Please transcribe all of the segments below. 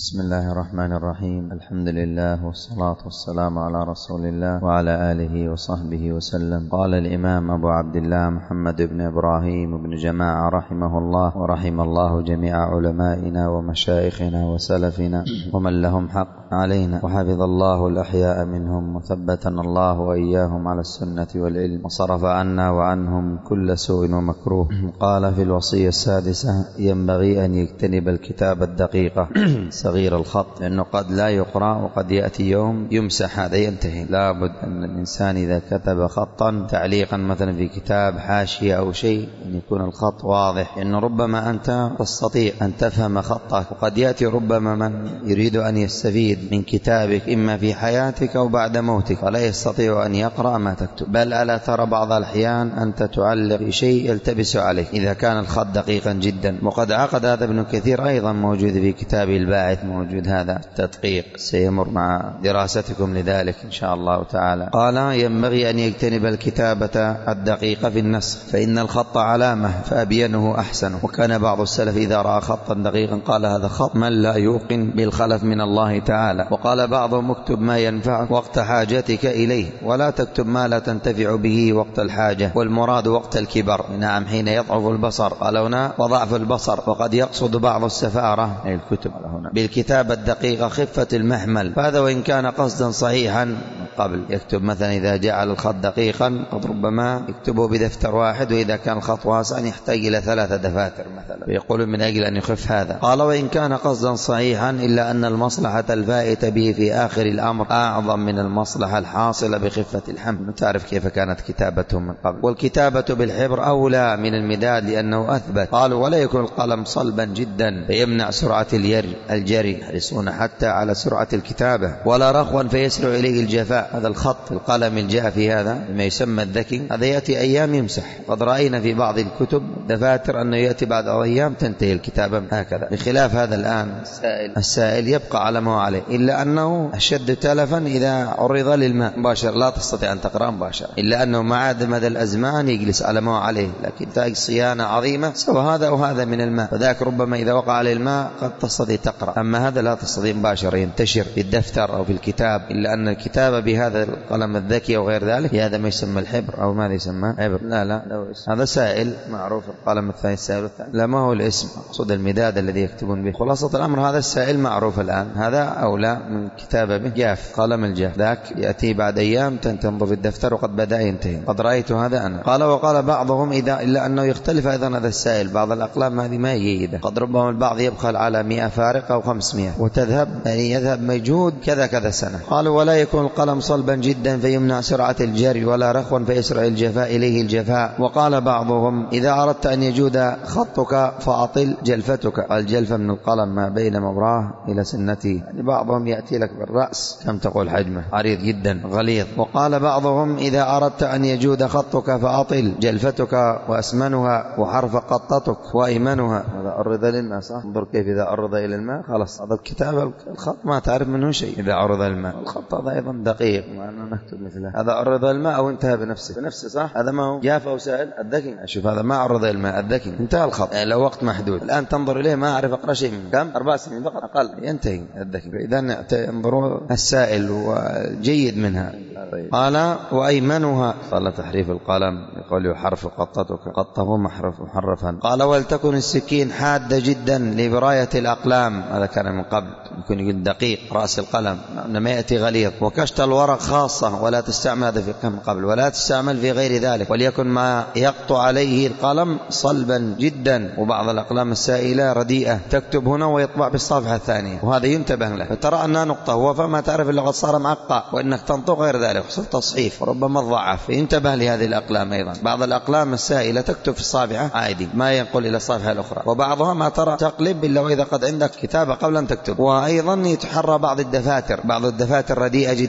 بسم الله الرحمن الرحيم. الحمد لله والصلاة والسلام على رسول الله وعلى آله وصحبه وسلم. قال الإمام أبو عبد الله محمد بن إبراهيم بن جماعة رحمه الله ورحم الله جميع علمائنا ومشايخنا وسلفنا ومن لهم حق علينا، وحفظ الله الأحياء منهم وثبتنا الله وإياهم على السنة والعلم وصرف عنا وعنهم كل سوء ومكروه. قال في الوصية السادسة: ينبغي أن يجتنب الكتاب الدقيقة صغير الخط، لأنه قد لا يقرأ وقد يأتي يوم يمسح، هذا ينتهي. لابد أن الإنسان إذا كتب خطا تعليقا مثلا في كتاب حاشية أو شيء أن يكون الخط واضح، لأنه ربما أنت تستطيع أن تفهم خطك، وقد يأتي ربما من يريد أن يستفيد من كتابك إما في حياتك أو بعد موتك ولا يستطيع أن يقرأ ما تكتب. بل ألا ترى بعض الأحيان أنت تعلق بشيء يلتبس عليك إذا كان الخط دقيقا جدا. وقد عقد هذا ابن كثير أيضا موجود في كتاب الباعث، موجود هذا التدقيق، سيمر مع دراستكم لذلك إن شاء الله تعالى. قال: ينبغي أن يجتنب الكتابة الدقيقة في النسخ، فإن الخط علامة فأبينه أحسن. وكان بعض السلف إذا رأى خطا دقيقا قال: هذا خط من لا يوقن بالخلف من الله تعالى. وقال بعضهم: اكتب ما ينفعك وقت حاجتك إليه، ولا تكتب ما لا تنتفع به وقت الحاجة، والمراد وقت الكبر، نعم، حين يضعف البصر. قال هنا: وضعف البصر. وقد يقصد بعض السفارة أي الكتب هنا بالكتابة الدقيقة خفة المحمل، فهذا وإن كان قصدا صحيحا قبل يكتب مثلا إذا جعل الخط دقيقا قد ربما يكتبه بدفتر واحد، وإذا كان الخط واسعا يحتاج إلى 3 دفاتر مثلا، ويقول من أجل أن يخف هذا. قال: وإن كان قصدا صحيحا إلا أن المصلحة الفائتة به في آخر الأمر أعظم من المصلحة الحاصلة بخفة الحمل. تعرف كيف كانت كتابتهم من قبل. والكتابة بالحبر أولى من المداد لأنه أثبت. قالوا: ولا يكون القلم صلبا جدا فيمنع سرعة الجري، يحرصون حتى على سرعة الكتابة، ولا رخوا فيسرع إليه الجفاء. هذا الخط القلم الجاف هذا ما يسمى الذكي، هذا يأتي أيام يمسح. قد رأينا في بعض الكتب دفاتر أنه يأتي بعد أيام تنتهي الكتابة هكذا، بخلاف هذا الآن السائل يبقى على ما عليه، إلا أنه أشد تلفا إذا عرض للماء مباشر لا تستطيع أن تقرأ مباشرة، إلا أنه مع مدى الأزمان يجلس على ما عليه، لكن تحتاج صيانة عظيمة سوى هذا وهذا من الماء، فذاك ربما إذا وقع عليه الماء قد تستطيع تقرأ، أما هذا لا تستطيع مباشرة، ينتشر في الدفتر أو في الكتاب. إلا أن الكتابة بهذا القلم الذكي أو غير ذلك هذا ما يسمى الحبر، أو ماذا يسمى حبر؟ لا هذا سائل معروف، القلم الثاني السائل الثاني، لا ما هو الاسم، أقصد المداد الذي يكتبون به. خلاصة الأمر هذا السائل معروف الآن، هذا أولى من كتابة به، جاف، قلم الجاف، ذاك يأتي بعد أيام تنظر الدفتر وقد بدأ ينتهي، قد رأيت هذا أنا. قال: وقال بعضهم إلا أنه يختلف أيضا هذا السائل، بعض الأقلام هذه ما هي جيدة، قد ربما البعض يبخل على 100 فارق أو 500 وتذهب، يعني يذهب مجهود كذا سنة. قالوا: ولا يكون القلم صلبا جدا فيمنع سرعة الجري، ولا رخوا فيسرع الجفاء إليه الجفاء. وقال بعضهم: إذا أردت أن يجود خطك فأطل جلفتك. الجلفة من القلم ما بين مبراه إلى سنته، يعني بعضهم يأتي لك بالرأس كم تقول حجمه، عريض جدا غليظ. وقال بعضهم: إذا أردت أن يجود خطك فأطل جلفتك وأسمنها وحرف قطتك وأيمنها. هذا عرض للماء، صح؟ انظر كيف إذا عرض إلى الماء خلاص هذا الكتاب، الخط ما تعرف منه شيء إذا عرض الماء. الخط هذا أيضا دقيق، ما أنا نكتب مثله. هذا عرض الماء أو انتهى بنفسه صح؟ هذا ما هو جاف أو سائل الذكي. شوف هذا ما عرض الماء، الذكي انتهى الخط، يعني لو وقت محدود. الآن تنظر إليه ما أعرف أقرأ شيء منه، كم 4 سنين فقط أقل ينتهي الذكي. إذا انظروا السائل وجيد منها. قال: وأيمنها، قال تحريف القلم يقول حرف قطتك، قطه محرفا. قال: ولتكن السكين حادة جدا لبراية الأقلام، هذا كان من قبل، يكون يقول دقيق رأس القلم إنما يأتي غليظ. وكشت الورق خاصة، ولا تستعمل هذا في قبل، ولا تستعمل في غير ذلك. وليكن ما يقطع عليه القلم صلبا جدا. وبعض الأقلام السائلة رديئة تكتب هنا ويطبع بالصفحة الثانية، وهذا ينتبه له، فترى أنها نقطة هو فما تعرف إلا قد صار معقى، وإنك تنطق غير ذلك حصل تصحيف وربما ضعف، فينتبه لهذه الأقلام. أيضا بعض الأقلام السائلة تكتب في الصفحة عادي ما ينقل إلى الصفحة الأخرى، وبعضها ما ترى تقلب إلا وإذا قد عندك كتابة قبل أن تكتب. وأيضا يتحرى بعض الدفاتر رديئة جدا حتى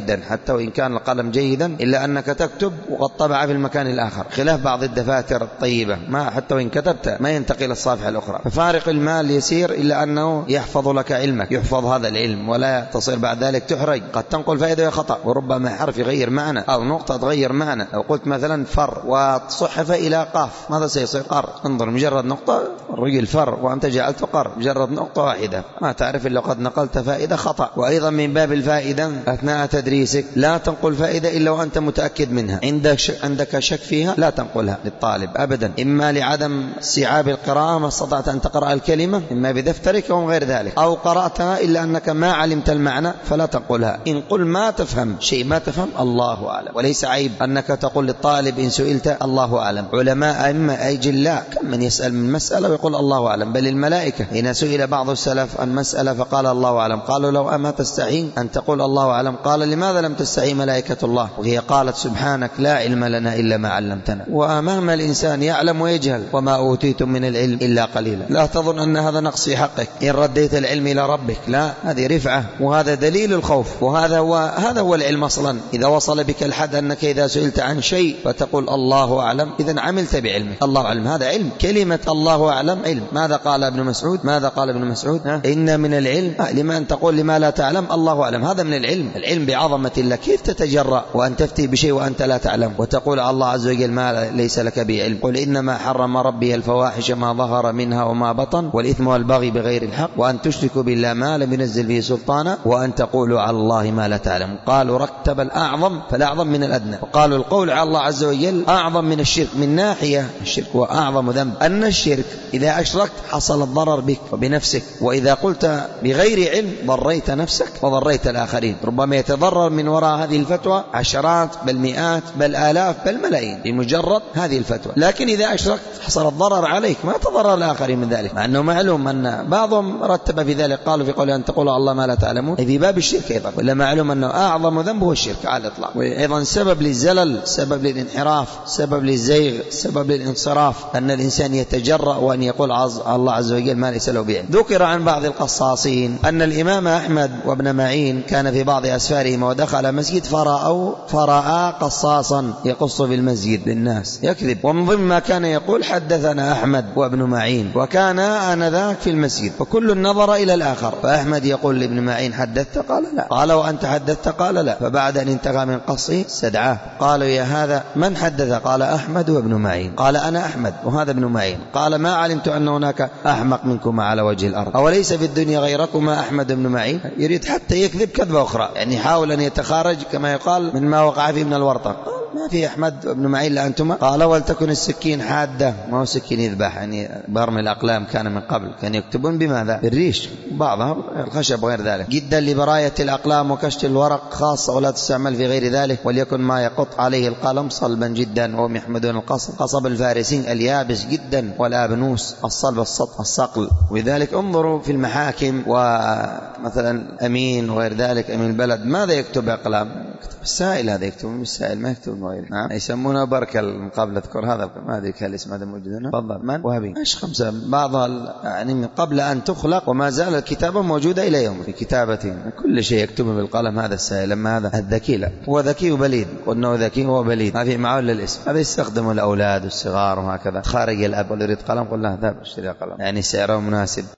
حتى وإن كان القلم جيدا إلا أنك تكتب وقد طبع في المكان الآخر، خلاف بعض الدفاتر الطيبة ما حتى وإن كتبت ما ينتقل الصفحة الأخرى. ففارق المال يسير إلا أنه يحفظ لك علمك، يحفظ هذا العلم ولا تصير بعد ذلك تحرج. قد تنقل فائدة خطأ، وربما حرف يغير معنى أو نقطة تغير معنى. لو قلت مثلا فر وصحف إلى قاف ماذا سيصير؟ قر. انظر، مجرد نقطة الرجل فر وأنت جعلت قر، مجرد نقطة واحدة ما تعرف إلا قد نقلت فائدة خطأ. وأيضا من باب الفائدة أثناء تدريسك لا تنقل فائدة إلا وأنت متأكد منها، عندك شك فيها لا تنقلها للطالب أبدا، إما لعدم استيعاب القراءة ما استطعت أن تقرأ الكلمة إما بدفترك أو غير ذلك، أو قرأتها إلا أنك ما علمت المعنى فلا تنقلها. إن قل ما تفهم شيء ما تفهم الله أعلم، وليس عيب أنك تقول للطالب إن سئلت الله أعلم. علماء أئمة أي جلاء كم من يسأل من مسألة ويقول الله أعلم، بل الملائكة حين سئل بعض السلف عن مسألة فقال الله أعلم قالوا لو أما تستحي أن تقول الله أعلم، قال لماذا لم تستحي ملائكة الله؟ وهي قالت سبحانك لا علم لنا إلا ما علمتنا. وأمام الإنسان يعلم ويجهل، وما أوتيتم من العلم إلا قليلا. لا تظن أن هذا نقص في حقك إن رديت العلم إلى ربك، لا، هذه رفعة وهذا دليل الخوف، وهذا هو العلم أصلا. إذا وصل بك الحد أنك إذا سئلت عن شيء فتقول الله أعلم، إذن عملت بعلمك. الله أعلم هذا علم، كلمة الله أعلم علم. ماذا قال ابن مسعود؟ إن من العلم لما أن تقول لما لا تعلم الله أعلم، هذا من العلم بعظمة الله. كيف تتجرأ وأن تفتي بشيء وأنت لا تعلم وتقول على الله عز وجل ما ليس لك به علم؟ قل إنما حرم ربي الفواحش ما ظهر منها وما بطن والإثم والبغي بغير الحق وأن تشركوا بالله ما لم ينزل به سلطانا وأن تقولوا على الله ما لا تعلم. قالوا رتب الأعظم فالأعظم من الأدنى، وقالوا القول على الله عز وجل أعظم من الشرك. من ناحية الشرك هو أعظم ذنب، أن الشرك إذا أشركت حصل الضرر بك وبنفسك، وإذا قلت بغير علم ضريت نفسك وضريت الآخرين. ربما يتضرر من وراء هذه الفتوى عشرات بل مئات بل آلاف بل ملايين بمجرد هذه الفتوى، لكن إذا أشركت حصل الضرر عليك ما تضرر الآخرين من ذلك، مع أنه معلوم أن بعضهم رتب في ذلك قالوا في قوله أن تقولوا الله ما لا تعلمون في باب الشرك أيضا، ولا معلوم أنه أعظم ذنب هو الشرك على الإطلاق، وأيضا سبب للزلل، سبب للانحراف، سبب للزيغ، سبب للانصراف أن الإنسان يتجرأ وأن يقول الله عز وجل ما ليس له بعلم. ذكر عن بعض القصاصين أن الإمام أحمد وابن معين كان في بعض أسفارهما ودخل مسجد فرأى قصاصا يقص في المسجد للناس يكذب، ومن ضمن ما كان يقول حدثنا أحمد وابن معين، وكان آنذاك في المسجد وكل نظر إلى الآخر، فأحمد يقول لابن معين حدثت؟ قال لا. قال وأنت حدثت؟ قال لا. فبعد أن انتهى من قصه استدعاه قالوا يا هذا من حدث؟ قال أحمد وابن معين. قال أنا أحمد وهذا ابن معين. قال ما علمت أن هناك أحمق منكما على وجه الأرض، أوليس في الدنيا غيركما أحمد بن معين؟ يريد حتى يكذب كذبة أخرى، يعني يحاول أن يتخارج كما يقال من ما وقع فيه من الورطة. ما في أحمد بن معين لأنتما. قال ولتكن السكين حادة، ما هو سكين يذبح، يعني برمي الأقلام كان من قبل كان يكتبون بماذا؟ بالريش، بعضها الخشب وغير ذلك، جدا لبراية الأقلام وكشف الورق خاصة ولا تستعمل في غير ذلك، وليكن ما يقط عليه القلم صلبا جدا، وهم يحمدون قصب الفارسين اليابس جدا والآبنوس الصلب الصقل. ولذلك انظروا في المحاكم ومثلا أمين وغير ذلك أمين البلد ماذا يكتب أقلام؟ يكتب السائل، هذا يكتب السائل ما يكتب غيره. نعم يسمونه بركة من قبل أذكر هذا ما أدري الاسم هذا موجود هنا. تفضل. من؟ وهبي. ايش خمسة بعض يعني من قبل أن تخلق وما زال الكتابة موجودة إلى يوم في كتابته كل شيء يكتبه بالقلم. هذا السائل لما هذا الذكي لا هو ذكي وبليد، قلنا ذكي هو بليد ما في معه إلا الاسم. هذا يستخدمه الأولاد والصغار وهكذا، خارج الأب واللي يريد قلم قل له ذهب اشتري قلم، يعني سعره مناسب.